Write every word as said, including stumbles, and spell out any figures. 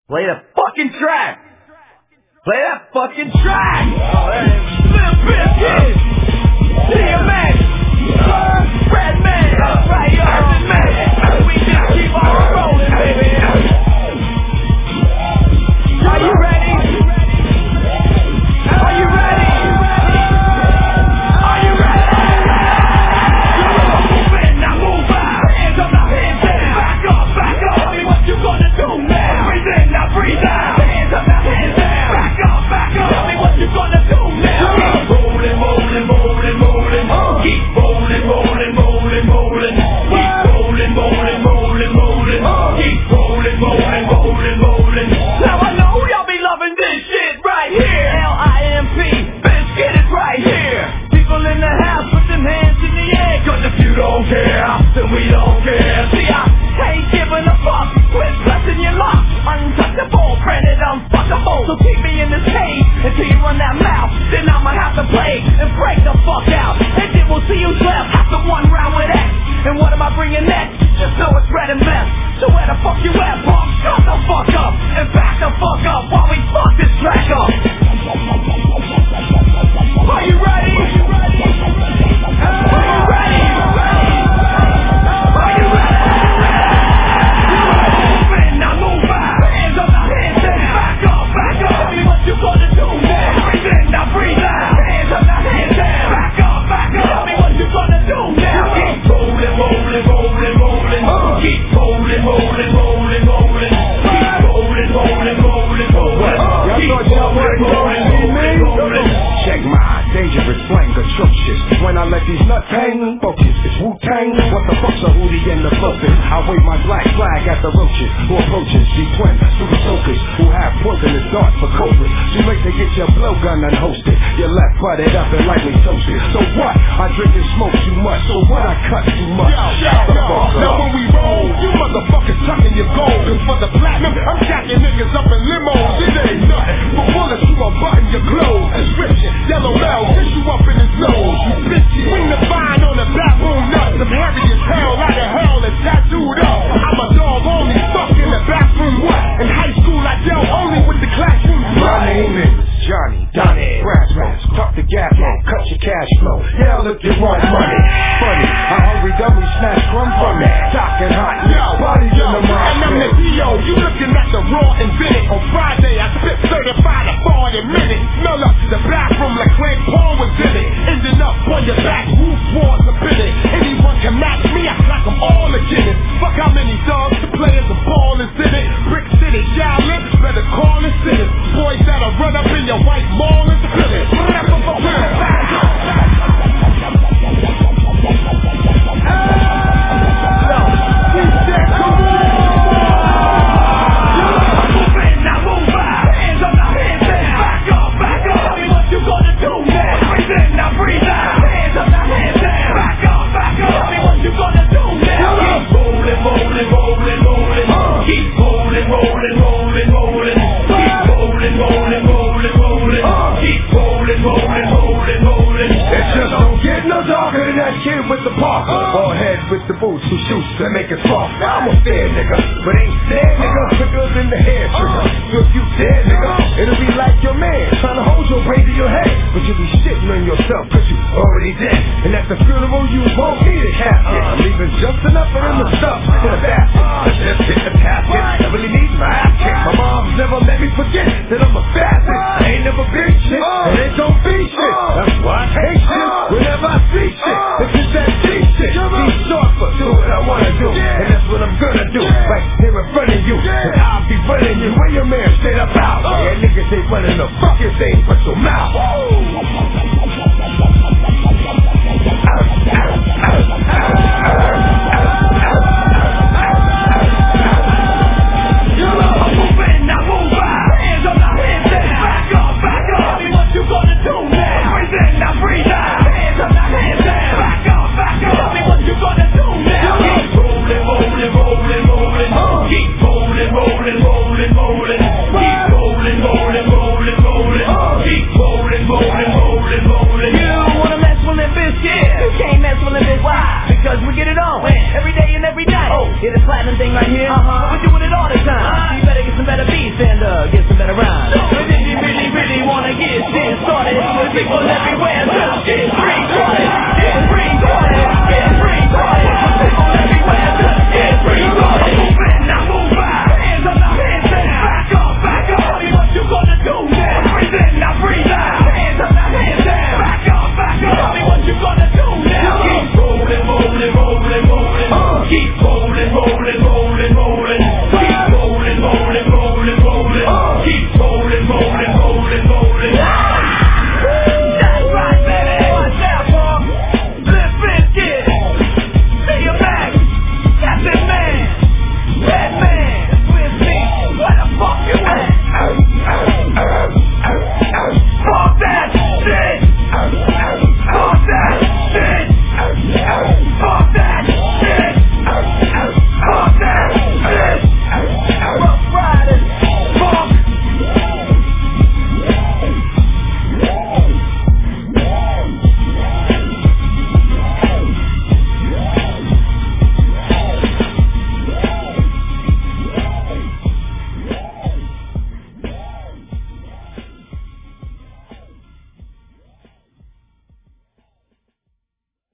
Play the fucking track. Play that fucking track. Oh, that is Limp Bizkit. D M X. Redman. Right, Urban Man. We just keep on rolling, baby. Are you ready? Are you ready? Are you ready? Move in, now move out. Hands up, now hands down. Back up, back up. Tell me what you gonna do now. Breathe in, now breathe out. Hands up, now hands down. Back up, back up. Tell me what you gonna do now. Keep rolling, rolling, rolling, rolling. Keep rolling, rolling, rolling, rolling. Keep rolling, rolling, rolling, rolling. Keep rolling, rolling, rolling, rolling. Now I know y'all be loving this shit right here. L I M P, Bizkit is right here. People in the house, put them hands in the air. Cause if you don't care, then we don't care. See, I ain't giving a fuck. Quit blessing your luck. Untouchable, granted unfuckable. So keep me in this cage until you run that mouth. Then I'ma have to play and break the fuck out. And then we'll see who's left after one round with X. And what am I bringing next? Just know it's red and mess. So where the fuck you at, punk? Shut the fuck up and back the fuck up while we fuck this track up. Are you ready? Are you ready? Are you ready? Are you ready? Move in, now move out. Hands up, now hands down. Back up, back up. Tell me what you gonna do now. Breathe in, now breathe out. Hands up, now hands down. Back up, back up. Tell me what you gonna do now. Keep rolling, rolling, rolling, rolling. Keep rolling, rolling, rolling, rolling. Keep rolling, rolling, rolling, rolling. Keep rolling, rolling, rolling, rolling. Check my dangerous slang atrocious. When I let these nuts hang, focus, it's Wu-Tang. What the fuck's a hootie and the focus? I wave my black flag at the roaches who approaches G-Twin, super soakers who have poisonous darts for cobras. Too late to get your blowgun unhosted. Your left butted up and lightly toasted. So what? I drink and smoke too much. So what? I cut too much. Yo, yo, yo. Now when we roll, you motherfuckers tucking your gold. And for the platinum, I'm jacking niggas up in limos. It ain't nothing but bullets you gon' button your clothes. Description, yellow bell, get you up in his nose. You bitches, bring the vine on the bathroom nuts. I'm hairy as hell, out of hell and tattooed up. I'm a dog only, stuck in the bathroom. What? In high school, I dealt only with the classroom. My name is Johnny Donnie Brass Brass. Talk the gas on, cut your cash flow. Hell if you want money. Funny, I hurry dummy smash crumb from me. Talking hot, yo, bodies in the mind. And I'm the D O, you looking at the raw invented. On Friday, I spit certified a forty minutes. Smell up the bathroom like Clay Paul was in it. Ending up on your back, roof walls are fitted. Anyone can match me, I clock them all again. Fuck how many dogs to play as the ball is in it. Brick City, Shaolin, better call and sit it. Boys that'll run up in your white mall and spill it. With the Parker, or head with the boots who shoots and make it soft. I'm a fair nigga, but ain't dead nigga. Triggers in the hair trigger. So if you dead nigga, it'll be like your man trying to hold your brain to your head, but you'll be shitting on yourself cause you already dead. And at the funeral you won't need a casket, leaving just enough of them to stuff in a basket. Let's just hit the casket. I really need my ass kicked. My mom's never let me forget that I'm a bastard. I ain't never been shit, and it don't be shit. That's why I hate shit whenever I see shit. It's just that G shit. Be short for do what I wanna do, and that's what I'm gonna do. Right here in front of you, and I'll be running you. Where your man straight up out? Yeah, niggas ain't running the fucking thing but your mouth. Keep rolling, rolling, rolling, rolling. Keep rolling, rolling, rolling, rolling. stand up, get some better rhymes. But if you really, really wanna get shit started, with people everywhere.